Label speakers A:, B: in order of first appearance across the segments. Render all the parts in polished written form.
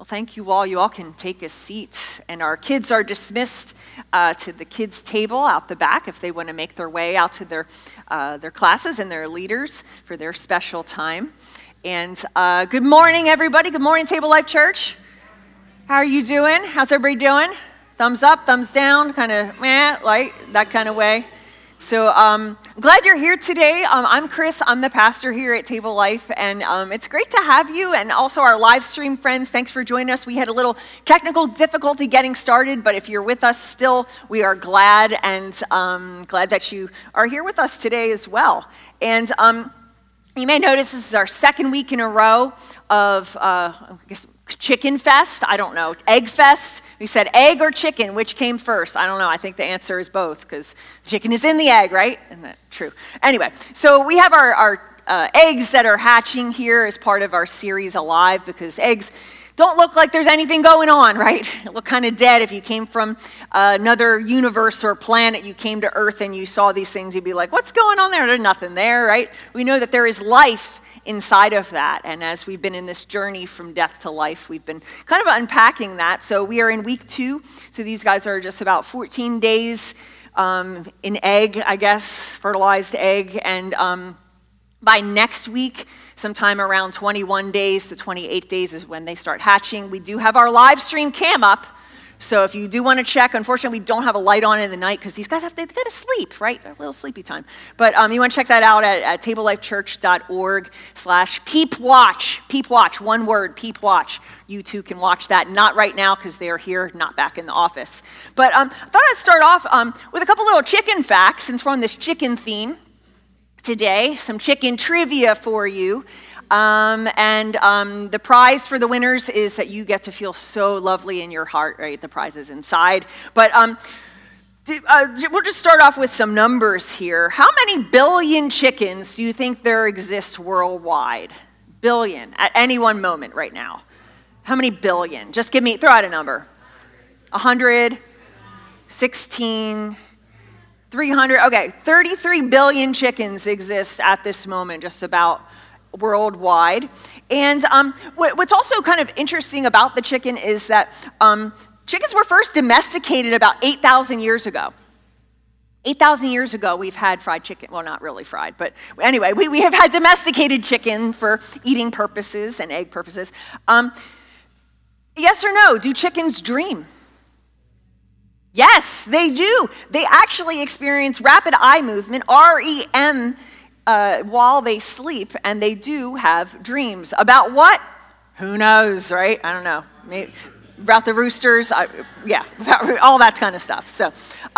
A: Well, thank you all. You all can take a seat. And our kids are dismissed to the kids' table out the back if they want to make their way out to their classes and their leaders for their special time. And good morning, everybody. Good morning, Table Life Church. How are you doing? How's everybody doing? Thumbs up, thumbs down, kind of like that kind of way. So I'm glad you're here today. I'm Chris. I'm the pastor here at Table Life, and it's great to have you, and also our live stream friends. Thanks for joining us. We had a little technical difficulty getting started, but if you're with us still, we are glad, and glad that you are here with us today as well. And you may notice this is our second week in a row of, Chicken Fest. I don't know. Egg Fest. We said egg or chicken, which came first? I don't know. I think the answer is both, because chicken is in the egg, right? Isn't that true? Anyway, so we have our eggs that are hatching here as part of our series Alive, because eggs don't look like there's anything going on, right? They look kind of dead. If you came from another universe or planet, you came to Earth and you saw these things, you'd be like, what's going on there? There's nothing there, right? We know that there is life inside of that. And as we've been in this journey from death to life, we've been kind of unpacking that. So we are in week 2. So these guys are just about 14 days in egg, I guess, fertilized egg. And by next week, sometime around 21 days to 28 days is when they start hatching. We do have our live stream cam up. So if you do want to check, unfortunately, we don't have a light on in the night because these guys they got to sleep, right? A little sleepy time. But you want to check that out at tablelifechurch.org/peepwatch. Peepwatch, one word, peepwatch. You too can watch that. Not right now because they are here, not back in the office. But I thought I'd start off with a couple little chicken facts since we're on this chicken theme today. Some chicken trivia for you. The prize for the winners is that you get to feel so lovely in your heart, right? The prize is inside. But we'll just start off with some numbers here. How many billion chickens do you think there exist worldwide? Billion, at any one moment right now. How many billion? Just throw out a number. 100, 16, 300. Okay, 33 billion chickens exist at this moment, just about worldwide. And what's also kind of interesting about the chicken is that chickens were first domesticated about 8,000 years ago. 8,000 years ago, we've had fried chicken. Well, not really fried, but anyway, we have had domesticated chicken for eating purposes and egg purposes. Yes or no, do chickens dream? Yes, they do. They actually experience rapid eye movement, REM, while they sleep, and they do have dreams. About what? Who knows, right? I don't know. Maybe about the roosters, about all that kind of stuff. So,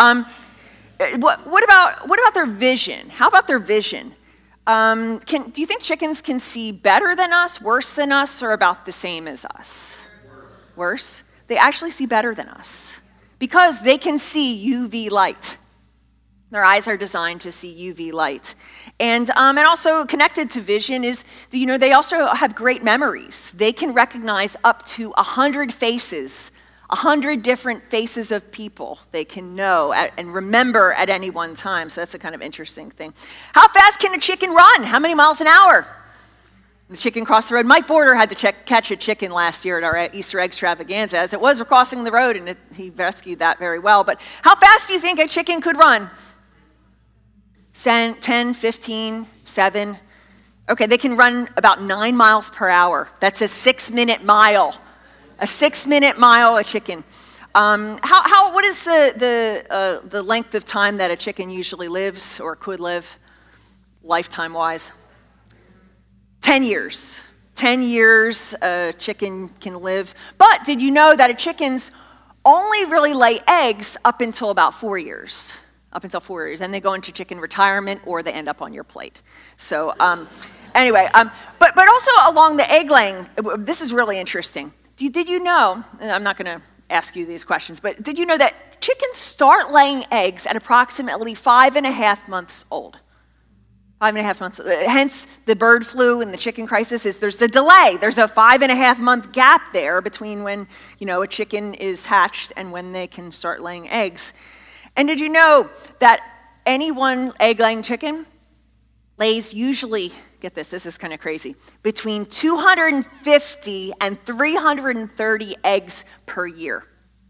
A: what about their vision? How about their vision? Do you think chickens can see better than us, worse than us, or about the same as us? Worse? They actually see better than us because they can see UV light. Their eyes are designed to see UV light. And also connected to vision is, they also have great memories. They can recognize up to 100 faces, 100 different faces of people they can know and remember at any one time. So that's a kind of interesting thing. How fast can a chicken run? How many miles an hour? The chicken crossed the road. Mike Border had to catch a chicken last year at our Easter egg extravaganza as it was crossing the road, and he rescued that very well. But how fast do you think a chicken could run? 10, 15, 7. Okay, they can run about 9 miles per hour. That's a 6-minute mile. A 6-minute mile, a chicken. What is the length of time that a chicken usually lives or could live, lifetime-wise? 10 years. 10 years a chicken can live. But did you know that chickens only really lay eggs up until about 4 years? Up until 4 years. Then they go into chicken retirement or they end up on your plate. So anyway, but also along the egg laying, this is really interesting. Did you know, and I'm not going to ask you these questions, but did you know that chickens start laying eggs at approximately 5.5 months old? 5.5 months. Hence, the bird flu and the chicken crisis there's a delay. There's a 5.5 month gap there between when, a chicken is hatched and when they can start laying eggs. And did you know that any one egg-laying chicken lays usually get this is kind of crazy, between 250 and 330 eggs per year.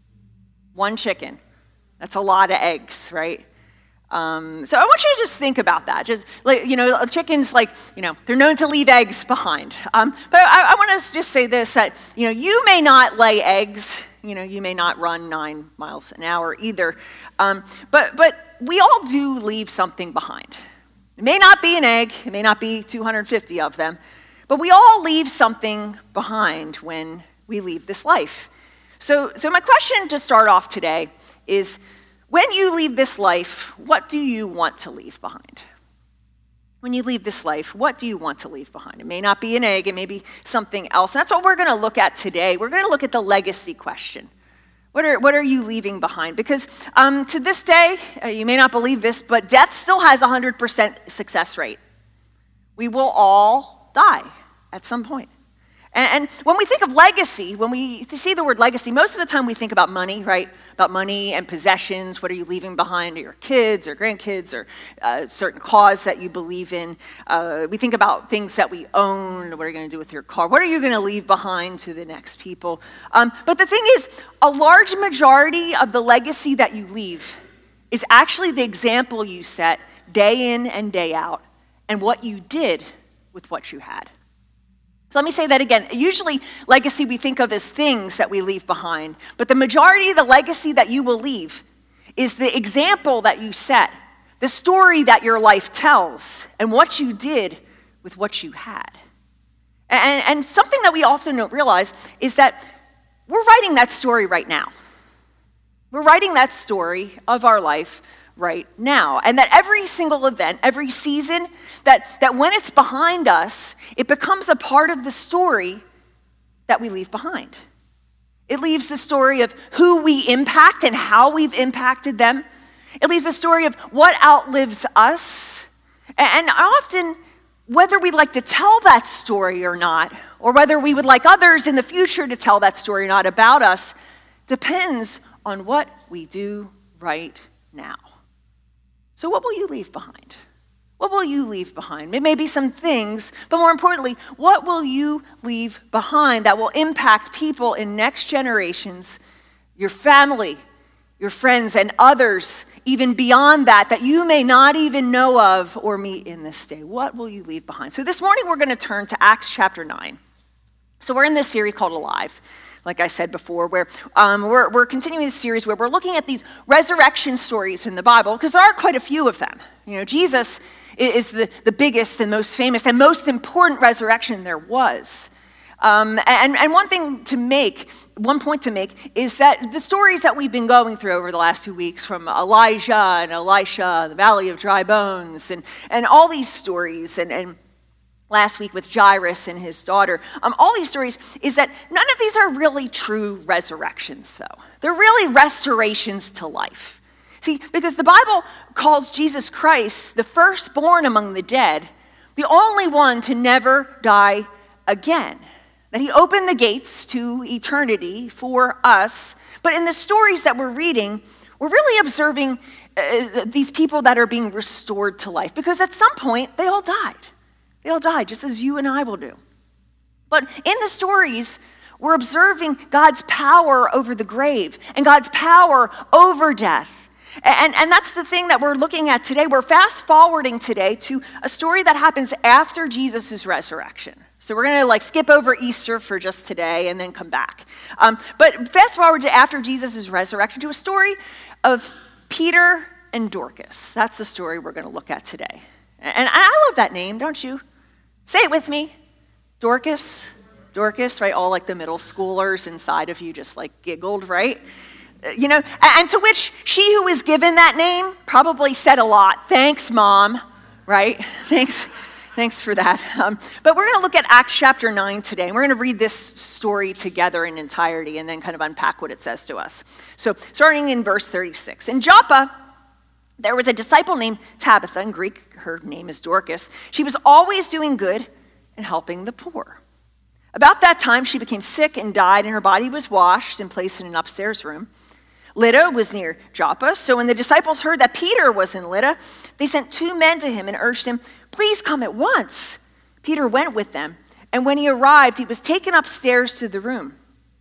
A: One chicken. That's a lot of eggs, right? So I want you to just think about that. Just like, chickens, they're known to leave eggs behind. But I want to just say this, that, you may not lay eggs, you may not run 9 miles an hour either. But we all do leave something behind. It may not be an egg, it may not be 250 of them, but we all leave something behind when we leave this life. So my question to start off today is, when you leave this life, what do you want to leave behind? When you leave this life, what do you want to leave behind? It may not be an egg, it may be something else. And that's what we're going to look at today. We're going to look at the legacy question. What are you leaving behind? Because to this day, you may not believe this, but death still has a 100% success rate. We will all die at some point. And when we think of legacy, when we see the word legacy, most of the time we think about money, right? About money and possessions. What are you leaving behind to your kids or grandkids, or a certain cause that you believe in? We think about things that we own. What are you going to do with your car? What are you going to leave behind to the next people? But the thing is, a large majority of the legacy that you leave is actually the example you set day in and day out, and what you did with what you had. So let me say that again. Usually, legacy we think of as things that we leave behind, but the majority of the legacy that you will leave is the example that you set, the story that your life tells, and what you did with what you had. And something that we often don't realize is that we're writing that story right now. We're writing that story of our life right now. And that every single event, every season, that when it's behind us, it becomes a part of the story that we leave behind. It leaves the story of who we impact and how we've impacted them. It leaves a story of what outlives us. And often, whether we like to tell that story or not, or whether we would like others in the future to tell that story or not about us, depends on what we do right now. So what will you leave behind? What will you leave behind? It may be some things, but more importantly, what will you leave behind that will impact people in next generations, your family, your friends, and others, even beyond that you may not even know of or meet in this day? What will you leave behind? So this morning we're going to turn to Acts chapter 9. So we're in this series called Alive, like I said before, where we're continuing this series where we're looking at these resurrection stories in the Bible, because there are quite a few of them. Jesus is the biggest and most famous and most important resurrection there was. And one point to make is that the stories that we've been going through over the last 2 weeks, from Elijah and Elisha, the Valley of Dry Bones, and all these stories, and last week with Jairus and his daughter, all these stories, is that none of these are really true resurrections, though. They're really restorations to life. See, because the Bible calls Jesus Christ the firstborn among the dead, the only one to never die again. That he opened the gates to eternity for us. But in the stories that we're reading, we're really observing these people that are being restored to life, because at some point they all died. They all died, just as you and I will do. But in the stories, we're observing God's power over the grave and God's power over death. And that's the thing that we're looking at today. We're fast forwarding today to a story that happens after Jesus' resurrection. So we're going to skip over Easter for just today and then come back. But fast forward to after Jesus' resurrection to a story of Peter and Dorcas. That's the story we're going to look at today. And I love that name, don't you? Say it with me. Dorcas, right? All the middle schoolers inside of you just giggled, right? And to which she who was given that name probably said a lot. Thanks, Mom, right? Thanks for that. But we're going to look at Acts chapter 9 today, and we're going to read this story together in entirety and then kind of unpack what it says to us. So starting in verse 36. In Joppa, there was a disciple named Tabitha. In Greek, her name is Dorcas. She was always doing good and helping the poor. About that time, she became sick and died, and her body was washed and placed in an upstairs room. Lydda was near Joppa, so when the disciples heard that Peter was in Lydda, they sent 2 men to him and urged him, "Please come at once, Peter went with them, and when he arrived, he was taken upstairs to the room.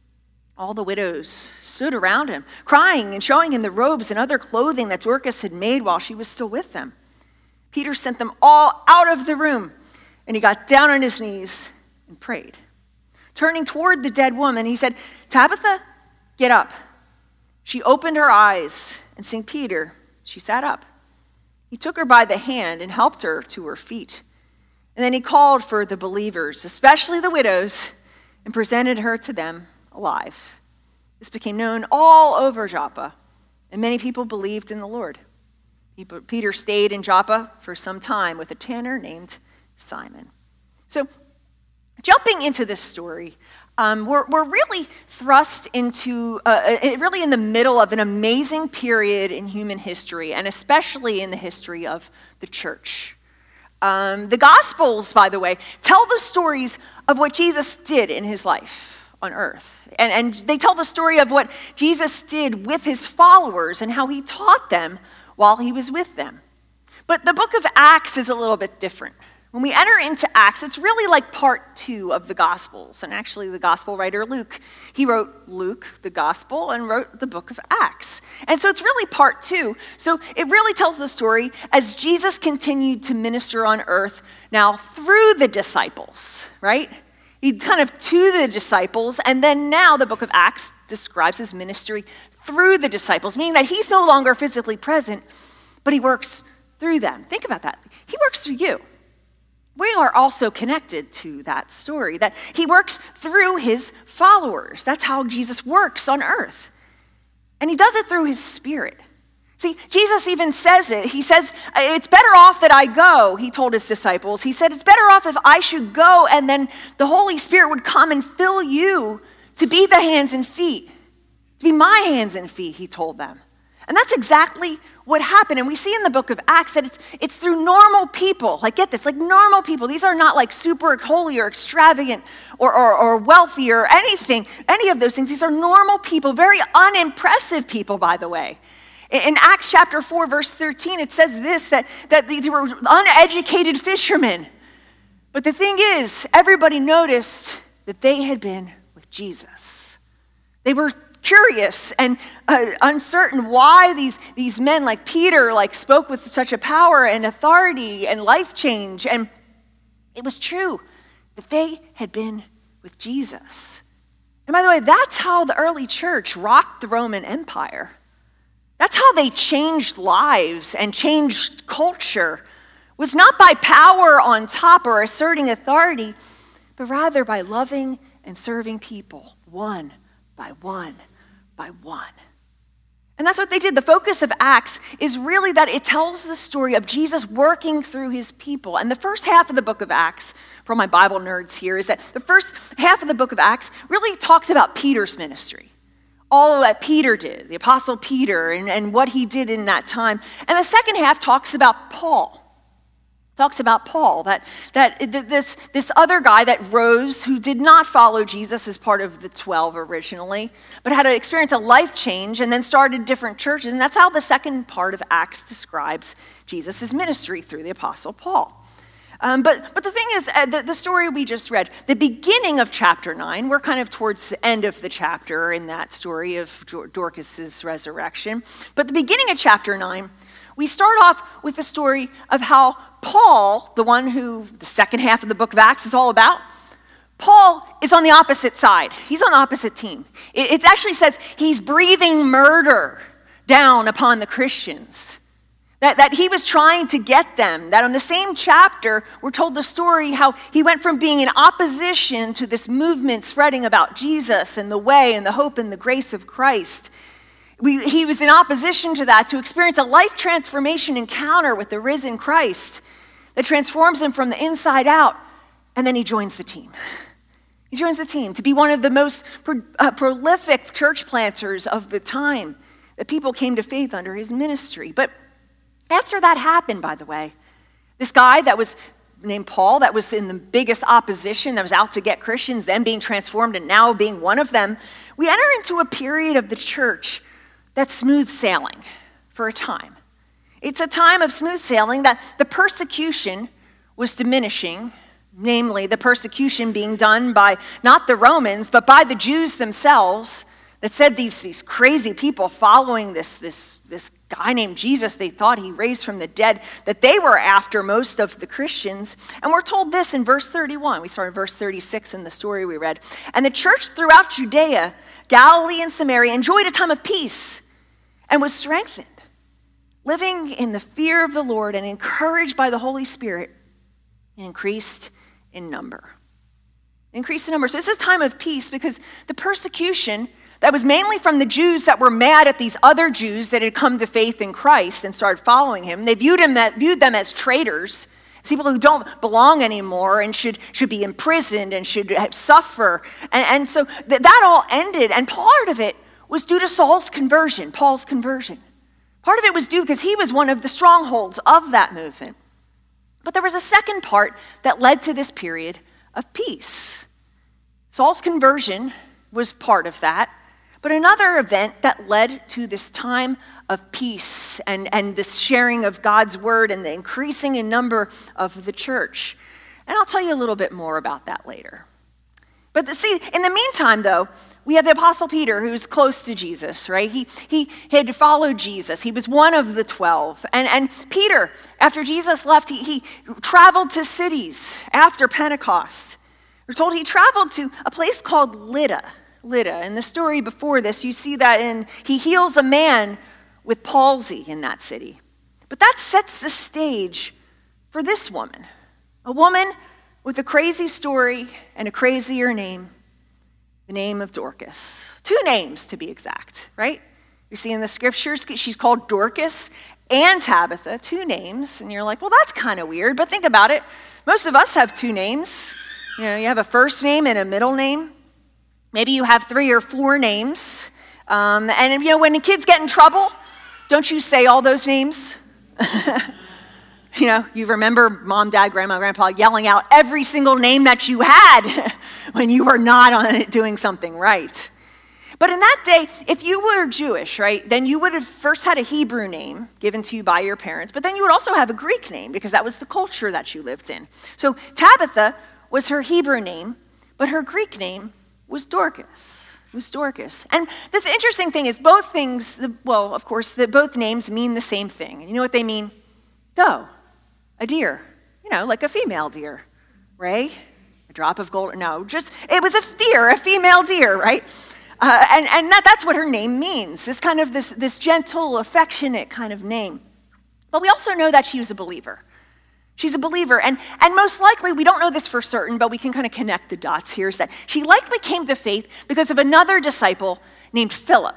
A: All the widows stood around him, crying and showing him the robes and other clothing that Dorcas had made while she was still with them. Peter sent them all out of the room, and he got down on his knees and prayed. Turning toward the dead woman, he said, "Tabitha, get up." She opened her eyes, and seeing Peter, she sat up. He took her by the hand and helped her to her feet. And then he called for the believers, especially the widows, and presented her to them alive. This became known all over Joppa, and many people believed in the Lord. Peter stayed in Joppa for some time with a tanner named Simon. So, jumping into this story, we're really thrust into, really in the middle of an amazing period in human history, and especially in the history of the church. The Gospels, by the way, tell the stories of what Jesus did in his life on earth. And they tell the story of what Jesus did with his followers and how he taught them while he was with them. But the book of Acts is a little bit different. When we enter into Acts, it's really like part 2 of the Gospels. And actually, the Gospel writer Luke, he wrote Luke, the Gospel, and wrote the book of Acts. And so it's really part 2. So it really tells the story as Jesus continued to minister on earth now through the disciples, right? He kind of to the disciples, and then now the book of Acts describes his ministry through the disciples, meaning that he's no longer physically present, but he works through them. Think about that. He works through you. We are also connected to that story, that he works through his followers. That's how Jesus works on earth. And he does it through his Spirit. See, Jesus even says it. He says, "It's better off that I go," he told his disciples. He said, "It's better off if I should go, and then the Holy Spirit would come and fill you to be the hands and feet, to be my hands and feet," he told them. And that's exactly what happened. And we see in the book of Acts that it's through normal people. Like, get this, like normal people. These are not like super holy or extravagant or wealthy or anything, any of those things. These are normal people, very unimpressive people, by the way. In Acts chapter 4, verse 13, it says this, that they were uneducated fishermen. But the thing is, everybody noticed that they had been with Jesus. They were curious and uncertain why these men like Peter spoke with such a power and authority and life change. And it was true that they had been with Jesus. And by the way, that's how the early church rocked the Roman Empire. That's how they changed lives and changed culture. It was not by power on top or asserting authority, but rather by loving and serving people one by one by one. And that's what they did. The focus of Acts is really that it tells the story of Jesus working through his people. And the first half of the book of Acts, for all my Bible nerds here, is that the first half of the book of Acts really talks about Peter's ministry. All that Peter did, the apostle Peter, and what he did in that time. And the second half talks about Paul. This other guy that rose, who did not follow Jesus as part of the 12 originally, but had to experience a life change and then started different churches. And that's how the second part of Acts describes Jesus' ministry through the apostle Paul. But the thing is, the story we just read, the beginning of chapter 9, we're kind of towards the end of the chapter in that story of Dorcas' resurrection. But the beginning of chapter 9, we start off with the story of how Paul, the one who the second half of the book of Acts is all about, Paul is on the opposite side. He's on the opposite team. It actually says he's breathing murder down upon the Christians. That he was trying to get them. That on the same chapter, we're told the story how he went from being in opposition to this movement spreading about Jesus and the way and the hope and the grace of Christ. He was in opposition to that to experience a life transformation encounter with the risen Christ that transforms him from the inside out, and then he joins the team. He joins the team to be one of the most prolific church planters of the time that people came to faith under his ministry. But after that happened, by the way, this guy that was named Paul, that was in the biggest opposition, that was out to get Christians, then being transformed and now being one of them, we enter into a period of the church that's smooth sailing for a time. It's a time of smooth sailing that the persecution was diminishing namely the persecution being done by not the Romans, but by the Jews themselves, that said these crazy people following this guy named Jesus, they thought he raised from the dead, that they were after most of the Christians. And we're told this in verse 31. We started verse 36 in the story we read. And the church throughout Judea, Galilee, and Samaria enjoyed a time of peace and was strengthened, living in the fear of the Lord and encouraged by the Holy Spirit, and increased in number. Increased in number. So it's a time of peace because the persecution that was mainly from the Jews that were mad at these other Jews that had come to faith in Christ and started following him. They viewed them as traitors, people who don't belong anymore and should be imprisoned and should suffer. And so that all ended, and part of it was due to Paul's conversion. Part of it was due because he was one of the strongholds of that movement. But there was a second part that led to this period of peace. Saul's conversion was part of that. But another event that led to this time of peace and this sharing of God's word and the increasing in number of the church. And I'll tell you a little bit more about that later. But see, in the meantime, though, we have the Apostle Peter, who's close to Jesus, right? He had followed Jesus. He was one of the 12. And Peter, after Jesus left, he traveled to cities after Pentecost. We're told he traveled to a place called Lydda. In the story before this, you see that he heals a man with palsy in that city. But that sets the stage for this woman, a woman with a crazy story and a crazier name, the name of Dorcas. 2 names to be exact, right? You see in the scriptures, she's called Dorcas and Tabitha, 2 names. And you're like, well, that's kind of weird, but think about it. Most of us have 2 names. You have a first name and a middle name. Maybe you have 3 or 4 names. And when the kids get in trouble, don't you say all those names? You remember mom, dad, grandma, grandpa yelling out every single name that you had when you were not doing something right. But in that day, if you were Jewish, right, then you would have first had a Hebrew name given to you by your parents, but then you would also have a Greek name because that was the culture that you lived in. So Tabitha was her Hebrew name, but her Greek name was Dorcas. And the interesting thing is both names mean the same thing. And you know what they mean? Doe, a deer, like a female deer, right? A drop of gold, it was a deer, a female deer, right? And that's what her name means, this kind of this gentle, affectionate kind of name. But we also know that she was a believer. She's a believer, and most likely, we don't know this for certain, but we can kind of connect the dots here, is that she likely came to faith because of another disciple named Philip.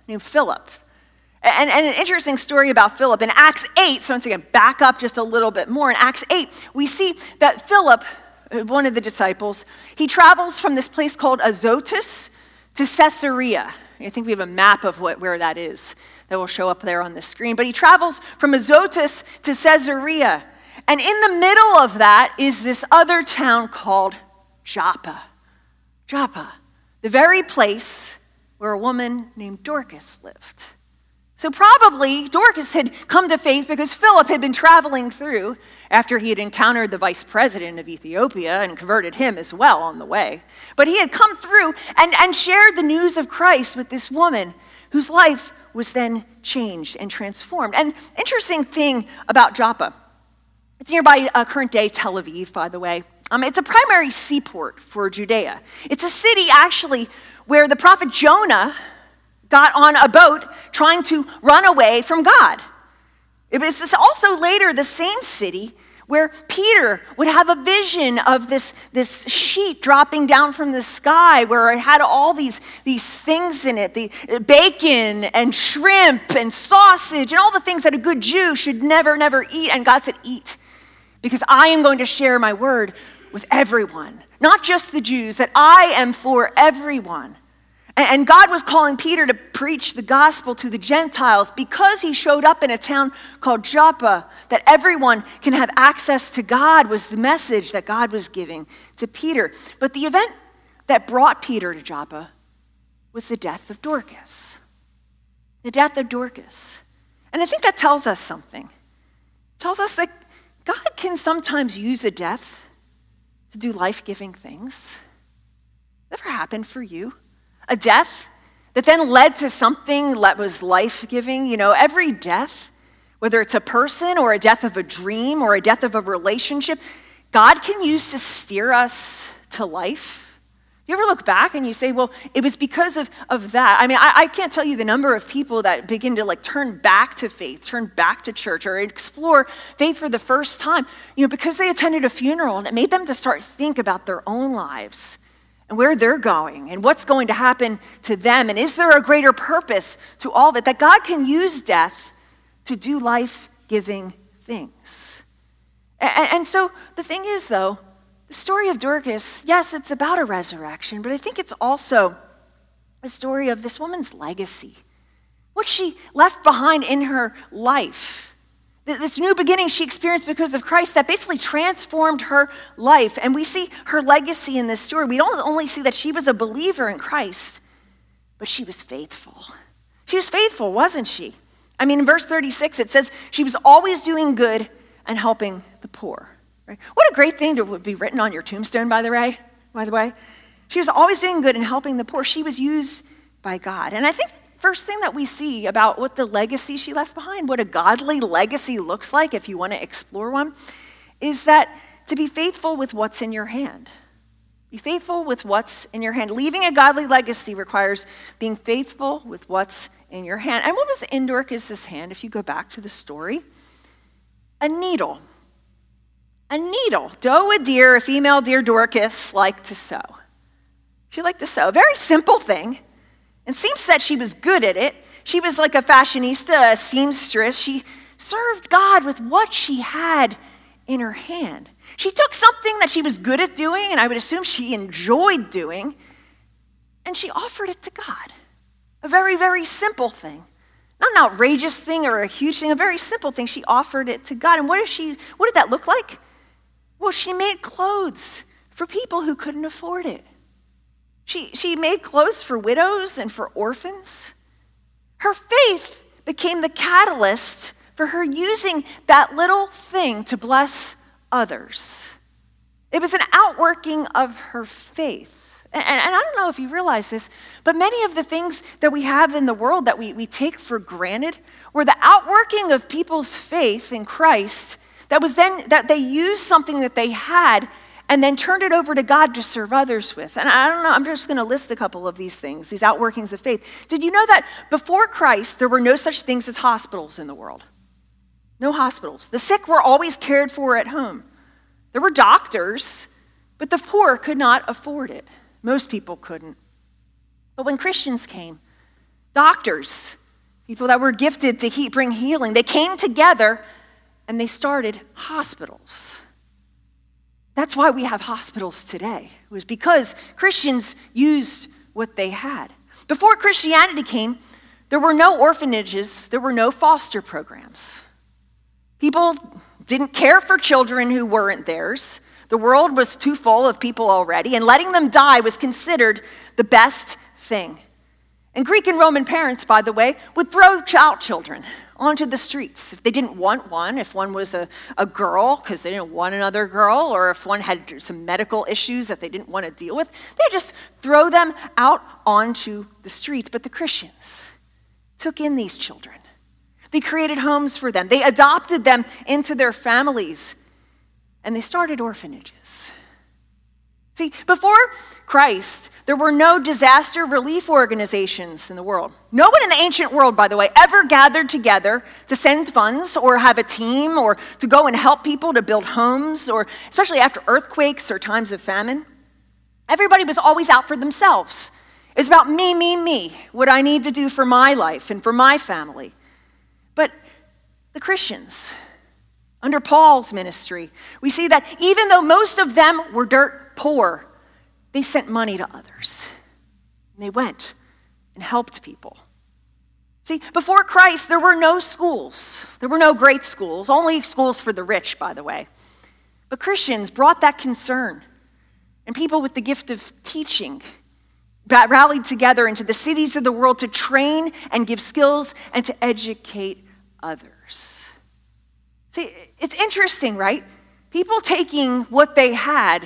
A: And an interesting story about Philip. In Acts 8, so once again, back up just a little bit more. In Acts 8, we see that Philip, one of the disciples, he travels from this place called Azotus to Caesarea. I think we have a map of where that is that will show up there on the screen. But he travels from Azotus to Caesarea. And in the middle of that is this other town called Joppa. The very place where a woman named Dorcas lived. So probably Dorcas had come to faith because Philip had been traveling through after he had encountered the vice president of Ethiopia and converted him as well on the way. But he had come through and shared the news of Christ with this woman whose life was then changed and transformed. And interesting thing about Joppa, it's nearby current-day Tel Aviv, by the way. It's a primary seaport for Judea. It's a city, actually, where the prophet Jonah got on a boat trying to run away from God. It was also later the same city where Peter would have a vision of this sheet dropping down from the sky where it had all these things in it, the bacon and shrimp and sausage and all the things that a good Jew should never eat. And God said, eat, because I am going to share my word with everyone, not just the Jews, that I am for everyone. And God was calling Peter to preach the gospel to the Gentiles because he showed up in a town called Joppa, that everyone can have access to God was the message that God was giving to Peter. But the event that brought Peter to Joppa was the death of Dorcas. The death of Dorcas. And I think that tells us something. It tells us that God can sometimes use a death to do life-giving things? Ever happened for you? A death that then led to something that was life-giving? You know, every death, whether it's a person or a death of a dream or a death of a relationship, God can use to steer us to life. You ever look back and you say, well, it was because of that. I mean, I can't tell you the number of people that begin to turn back to faith, turn back to church, or explore faith for the first time, because they attended a funeral and it made them to start think about their own lives and where they're going and what's going to happen to them. And is there a greater purpose to all of it? That God can use death to do life-giving things. And so the thing is, though, the story of Dorcas, yes, it's about a resurrection, but I think it's also a story of this woman's legacy, what she left behind in her life. This new beginning she experienced because of Christ that basically transformed her life. And we see her legacy in this story. We don't only see that she was a believer in Christ, but she was faithful. She was faithful, wasn't she? I mean, in verse 36, it says she was always doing good and helping the poor. Right? What a great thing to be written on your tombstone, by the way. She was always doing good and helping the poor. She was used by God. And I think first thing that we see about what the legacy she left behind, what a godly legacy looks like, if you want to explore one, is that to be faithful with what's in your hand. Be faithful with what's in your hand. Leaving a godly legacy requires being faithful with what's in your hand. And what was in Dorcas' hand, if you go back to the story? A needle. A needle. Doe, a deer, a female deer, Dorcas, liked to sew. She liked to sew. A very simple thing. And seems that she was good at it. She was like a fashionista, a seamstress. She served God with what she had in her hand. She took something that she was good at doing, and I would assume she enjoyed doing, and she offered it to God. A very, very simple thing. Not an outrageous thing or a huge thing, a very simple thing. She offered it to God. And what did that look like? Well, she made clothes for people who couldn't afford it. She made clothes for widows and for orphans. Her faith became the catalyst for her using that little thing to bless others. It was an outworking of her faith. And I don't know if you realize this, but many of the things that we have in the world that we take for granted were the outworking of people's faith in Christ that they used something that they had and then turned it over to God to serve others with. And I don't know, I'm just going to list a couple of these things, these outworkings of faith. Did you know that before Christ, there were no such things as hospitals in the world? No hospitals. The sick were always cared for at home. There were doctors, but the poor could not afford it. Most people couldn't. But when Christians came, doctors, people that were gifted to bring healing, they came together and they started hospitals. That's why we have hospitals today. It was because Christians used what they had. Before Christianity came, there were no orphanages, there were no foster programs. People didn't care for children who weren't theirs. The world was too full of people already, and letting them die was considered the best thing. And Greek and Roman parents, by the way, would throw out children onto the streets. If they didn't want one, if one was a girl because they didn't want another girl, or if one had some medical issues that they didn't want to deal with, they just throw them out onto the streets. But the Christians took in these children. They created homes for them. They adopted them into their families, and they started orphanages. See, before Christ, there were no disaster relief organizations in the world. No one in the ancient world, by the way, ever gathered together to send funds or have a team or to go and help people to build homes, or especially after earthquakes or times of famine. Everybody was always out for themselves. It's about me, what I need to do for my life and for my family. But the Christians, under Paul's ministry, we see that even though most of them were dirt poor, they sent money to others. And they went and helped people. See, before Christ, there were no schools. There were no great schools, only schools for the rich, by the way. But Christians brought that concern, and people with the gift of teaching rallied together into the cities of the world to train and give skills and to educate others. See, it's interesting, right? People taking what they had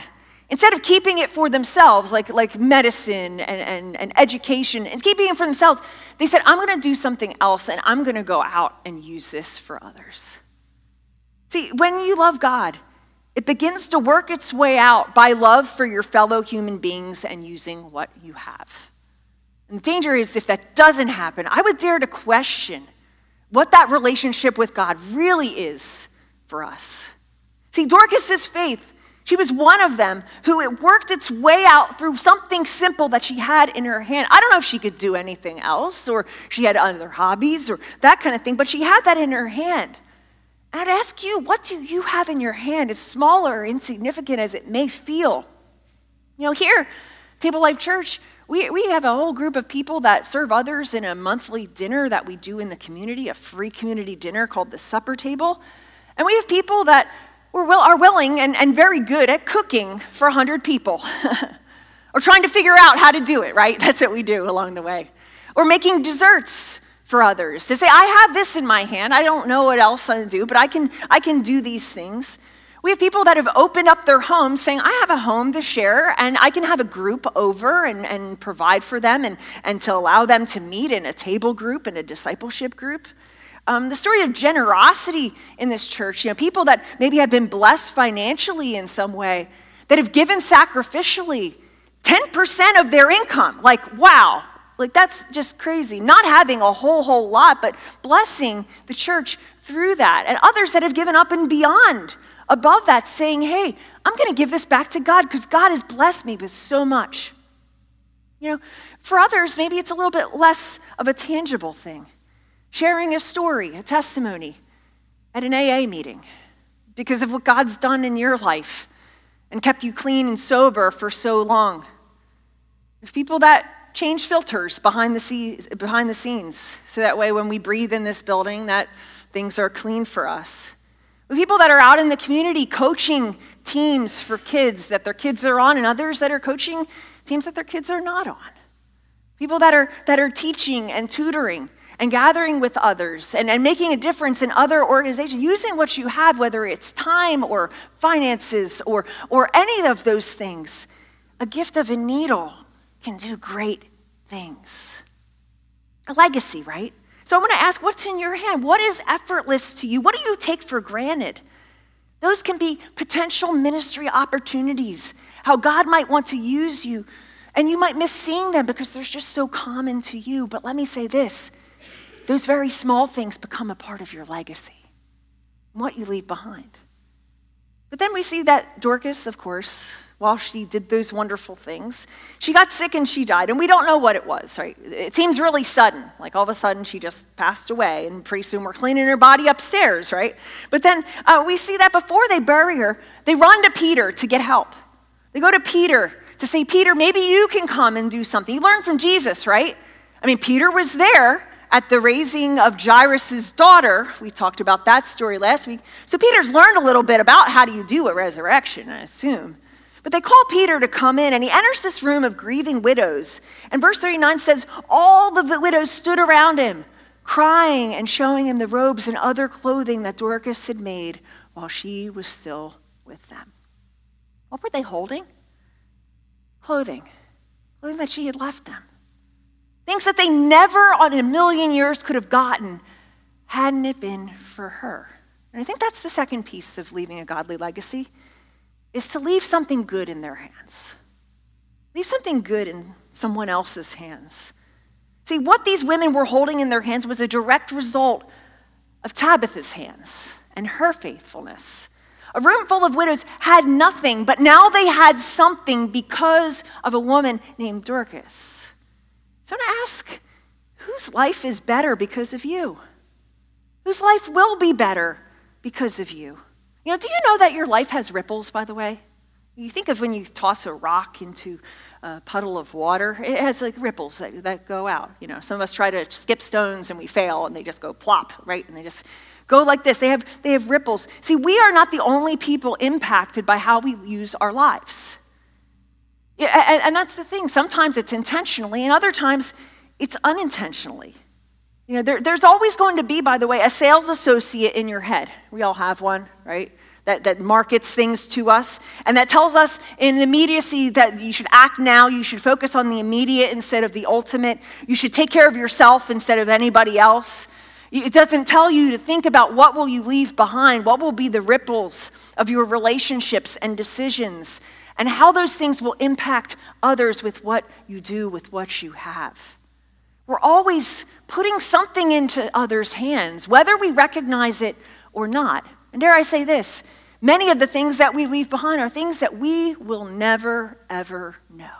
A: Instead of keeping it for themselves, like medicine and education, and keeping it for themselves, they said, I'm going to do something else, and I'm going to go out and use this for others. See, when you love God, it begins to work its way out by love for your fellow human beings and using what you have. And the danger is, if that doesn't happen, I would dare to question what that relationship with God really is for us. See, Dorcas's faith, she was one of them who it worked its way out through something simple that she had in her hand. I don't know if she could do anything else, or she had other hobbies or that kind of thing, but she had that in her hand. And I'd ask you, what do you have in your hand, as small or insignificant as it may feel? Here, Table Life Church, we have a whole group of people that serve others in a monthly dinner that we do in the community, a free community dinner called the Supper Table. And we have people that are willing and very good at cooking for 100 people. Or trying to figure out how to do it, right? That's what we do along the way. Or making desserts for others. To say, I have this in my hand. I don't know what else to do, but I can do these things. We have people that have opened up their homes saying, I have a home to share, and I can have a group over and provide for them and to allow them to meet in a table group and a discipleship group. The story of generosity in this church, people that maybe have been blessed financially in some way, that have given sacrificially 10% of their income. Wow, that's just crazy. Not having a whole lot, but blessing the church through that. And others that have given up and beyond, above that, saying, hey, I'm going to give this back to God because God has blessed me with so much. For others, maybe it's a little bit less of a tangible thing. Sharing a story, a testimony at an AA meeting because of what God's done in your life and kept you clean and sober for so long. There's people that change filters behind the scenes so that way when we breathe in this building that things are clean for us. With people that are out in the community coaching teams for kids that their kids are on, and others that are coaching teams that their kids are not on. People that are teaching and tutoring and gathering with others and making a difference in other organizations, using what you have, whether it's time or finances or any of those things. A gift of a needle can do great things. A legacy, right? So I want to ask, what's in your hand? What is effortless to you? What do you take for granted? Those can be potential ministry opportunities, how God might want to use you, and you might miss seeing them because they're just so common to you. But let me say this. Those very small things become a part of your legacy, what you leave behind. But then we see that Dorcas, of course, while she did those wonderful things, she got sick and she died. And we don't know what it was, right? It seems really sudden. All of a sudden she just passed away. And pretty soon we're cleaning her body upstairs, right? But then we see that before they bury her, they run to Peter to get help. They go to Peter to say, Peter, maybe you can come and do something. You learned from Jesus, right? Peter was there at the raising of Jairus' daughter. We talked about that story last week. So Peter's learned a little bit about how do you do a resurrection, I assume. But they call Peter to come in, and he enters this room of grieving widows. And verse 39 says, all the widows stood around him, crying and showing him the robes and other clothing that Dorcas had made while she was still with them. What were they holding? Clothing that she had left them. Things that they never in a million years could have gotten hadn't it been for her. And I think that's the second piece of leaving a godly legacy, is to leave something good in their hands. Leave something good in someone else's hands. See, what these women were holding in their hands was a direct result of Tabitha's hands and her faithfulness. A room full of widows had nothing, but now they had something because of a woman named Dorcas. So I'm going to ask, whose life is better because of you? Whose life will be better because of you? Do you know that your life has ripples, by the way? You think of when you toss a rock into a puddle of water, it has ripples that go out. Some of us try to skip stones and we fail and they just go plop, right? And they just go like this. They have ripples. See, we are not the only people impacted by how we use our lives. And that's the thing. Sometimes it's intentionally, and other times it's unintentionally. There's always going to be, by the way, a sales associate in your head. We all have one, right? that markets things to us, and that tells us in immediacy that you should act now, you should focus on the immediate instead of the ultimate, you should take care of yourself instead of anybody else. It doesn't tell you to think about what will you leave behind, what will be the ripples of your relationships and decisions, and how those things will impact others with what you do, with what you have. We're always putting something into others' hands, whether we recognize it or not. And dare I say this, many of the things that we leave behind are things that we will never, ever know.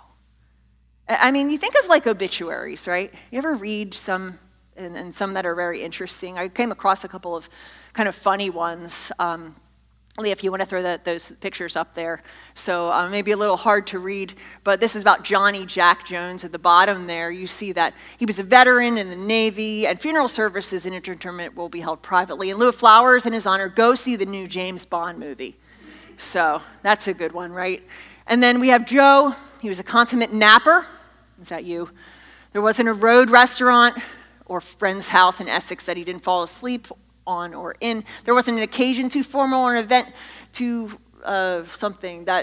A: I mean, you think of like obituaries, right? You ever read some, and some that are very interesting? I came across a couple of kind of funny ones. Leah, if you want to throw those pictures up there. So maybe a little hard to read, but this is about Johnny Jack Jones. At the bottom there, you see that he was a veteran in the Navy, and funeral services and interment will be held privately. In lieu of flowers in his honor, go see the new James Bond movie. So that's a good one, right? And then we have Joe. He was a consummate napper. Is that you? There wasn't a road restaurant or friend's house in Essex that he didn't fall asleep on or in. There wasn't an occasion too formal or an event too something that,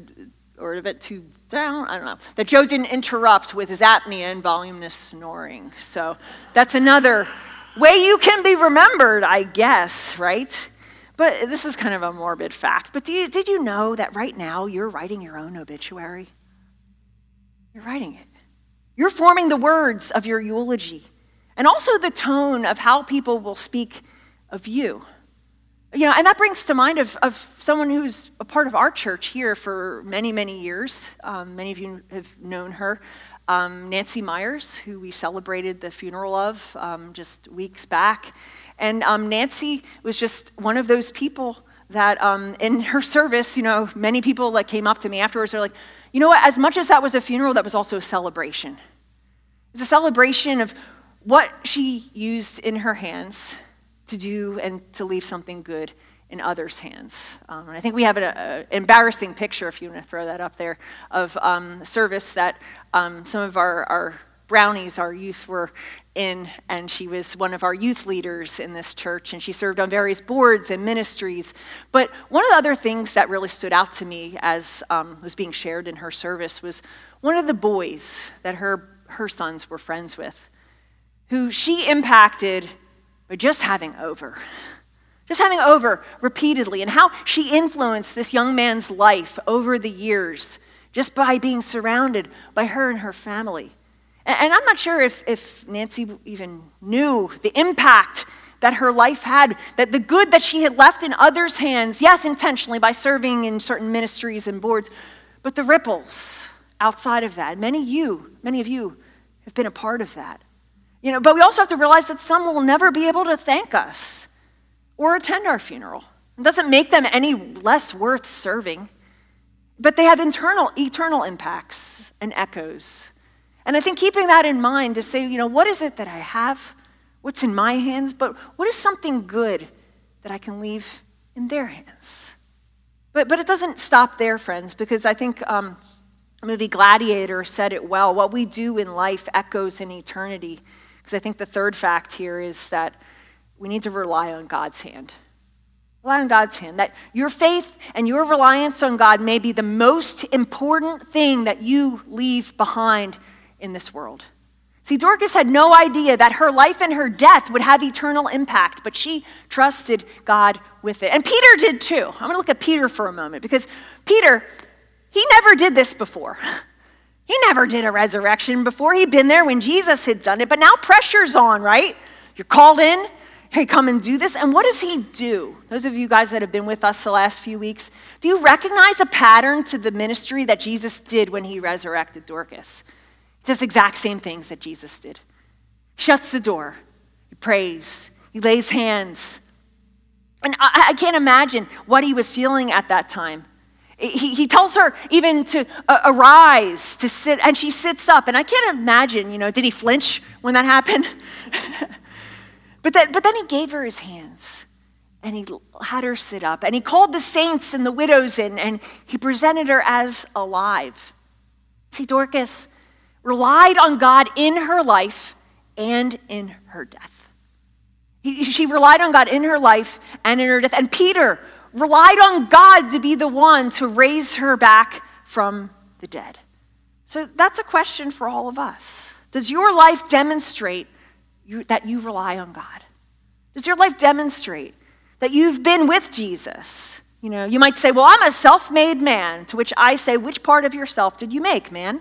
A: or an event too down, I don't know, that Joe didn't interrupt with his apnea and voluminous snoring. So that's another way you can be remembered, I guess, right? But this is kind of a morbid fact. But did you know that right now you're writing your own obituary? You're writing it. You're forming the words of your eulogy and also the tone of how people will speak of you. You know, and that brings to mind of someone who's a part of our church here for many, many years. Many of you have known her. Nancy Myers, who we celebrated the funeral of just weeks back. And Nancy was just one of those people that in her service, you know, many people like came up to me afterwards. They're like, you know what, as much as that was a funeral, that was also a celebration. It was a celebration of what she used in her hands to do and to leave something good in others' hands. And I think we have an embarrassing picture, if you want to throw that up there, of service that some of our brownies, our youth, were in, and she was one of our youth leaders in this church, and she served on various boards and ministries. But one of the other things that really stood out to me as was being shared in her service was one of the boys that her sons were friends with, who she impacted by just having over repeatedly, and how she influenced this young man's life over the years just by being surrounded by her and her family. And I'm not sure if Nancy even knew the impact that her life had, that the good that she had left in others' hands, yes, intentionally by serving in certain ministries and boards, but the ripples outside of that. Many of you have been a part of that. You know, but we also have to realize that some will never be able to thank us or attend our funeral. It doesn't make them any less worth serving, but they have eternal impacts and echoes. And I think keeping that in mind to say, you know, what is it that I have? What's in my hands? But what is something good that I can leave in their hands? But it doesn't stop there, friends, because I think the movie Gladiator said it well. What we do in life echoes in eternity. Because I think the third fact here is that we need to rely on God's hand. Rely on God's hand. That your faith and your reliance on God may be the most important thing that you leave behind in this world. See, Dorcas had no idea that her life and her death would have eternal impact, but she trusted God with it. And Peter did too. I'm going to look at Peter for a moment, because Peter, he never did this before. He never did a resurrection before. He'd been there when Jesus had done it, but now pressure's on, right? You're called in, hey, come and do this. And what does he do? Those of you guys that have been with us the last few weeks, do you recognize a pattern to the ministry that Jesus did when he resurrected Dorcas? He does the exact same things that Jesus did. He shuts the door, he prays, he lays hands. And I can't imagine what he was feeling at that time. He tells her even to arise, to sit, and she sits up. And I can't imagine, you know, did he flinch when that happened? But then he gave her his hands, and he had her sit up, and he called the saints and the widows in, and he presented her as alive. See, Dorcas relied on God in her life and in her death. She relied on God in her life and in her death. And Peter relied on God to be the one to raise her back from the dead. So that's a question for all of us. Does your life demonstrate that you rely on God? Does your life demonstrate that you've been with Jesus? You know, you might say, well, I'm a self-made man, to which I say, which part of yourself did you make, man?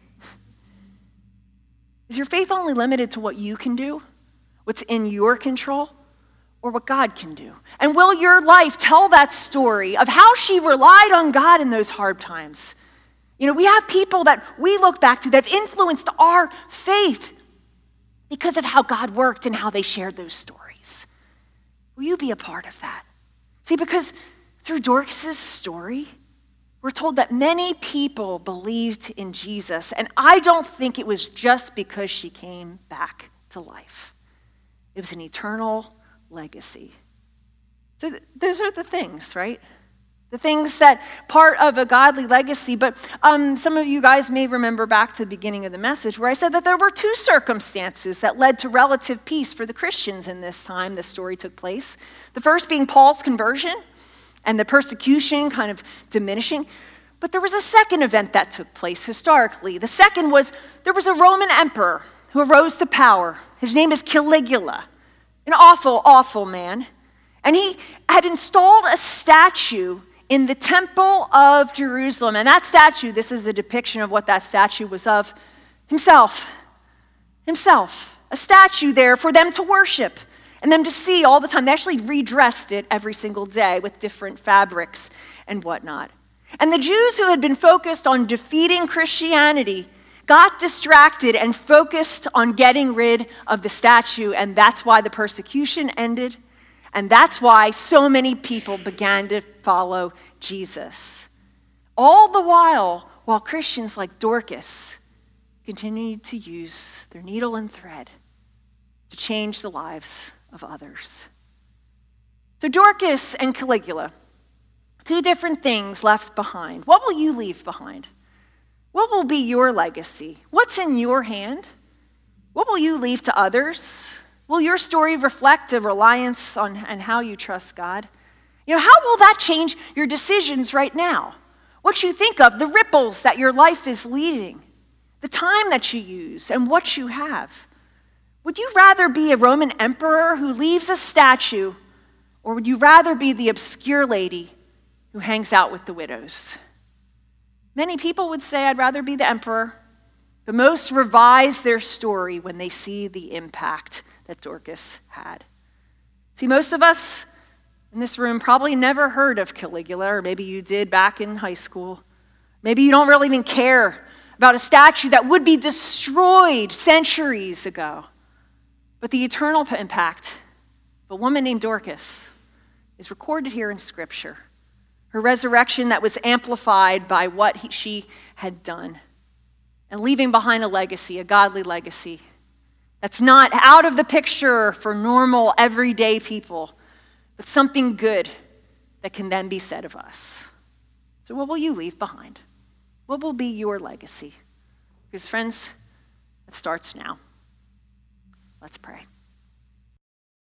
A: Is your faith only limited to what you can do, what's in your control, or what God can do? And will your life tell that story of how she relied on God in those hard times? You know, we have people that we look back to that have influenced our faith because of how God worked and how they shared those stories. Will you be a part of that? See, because through Dorcas' story, we're told that many people believed in Jesus, and I don't think it was just because she came back to life. It was an eternal legacy. So those are the things, right? The things that part of a godly legacy. But some of you guys may remember back to the beginning of the message where I said that there were two circumstances that led to relative peace for the Christians in this time this story took place. The first being Paul's conversion and the persecution kind of diminishing. But there was a second event that took place historically. The second was there was a Roman emperor who arose to power. His name is Caligula, an awful, awful man. And he had installed a statue in the temple of Jerusalem. And that statue, this is a depiction of what that statue was of, himself. A statue there for them to worship and them to see all the time. They actually redressed it every single day with different fabrics and whatnot. And the Jews who had been focused on defeating Christianity got distracted and focused on getting rid of the statue, and that's why the persecution ended, and that's why so many people began to follow Jesus. All the while Christians like Dorcas continued to use their needle and thread to change the lives of others. So Dorcas and Caligula, two different things left behind. What will you leave behind? What will be your legacy? What's in your hand? What will you leave to others? Will your story reflect a reliance on and how you trust God? You know, how will that change your decisions right now? What you think of, the ripples that your life is leading, the time that you use, and what you have. Would you rather be a Roman emperor who leaves a statue, or would you rather be the obscure lady who hangs out with the widows? Many people would say, I'd rather be the emperor, but most revise their story when they see the impact that Dorcas had. See, most of us in this room probably never heard of Caligula, or maybe you did back in high school. Maybe you don't really even care about a statue that would be destroyed centuries ago. But the eternal impact of a woman named Dorcas is recorded here in Scripture. Her resurrection that was amplified by what she had done, and leaving behind a legacy, a godly legacy, that's not out of the picture for normal, everyday people, but something good that can then be said of us. So what will you leave behind? What will be your legacy? Because friends, it starts now. Let's pray.